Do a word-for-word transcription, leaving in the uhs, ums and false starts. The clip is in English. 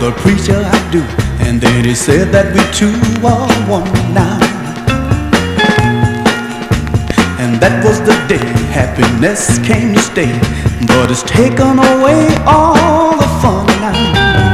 the preacher I do. And then he said that we two are one now. And that was the day happiness came to stay, but it's taken away all the fun now.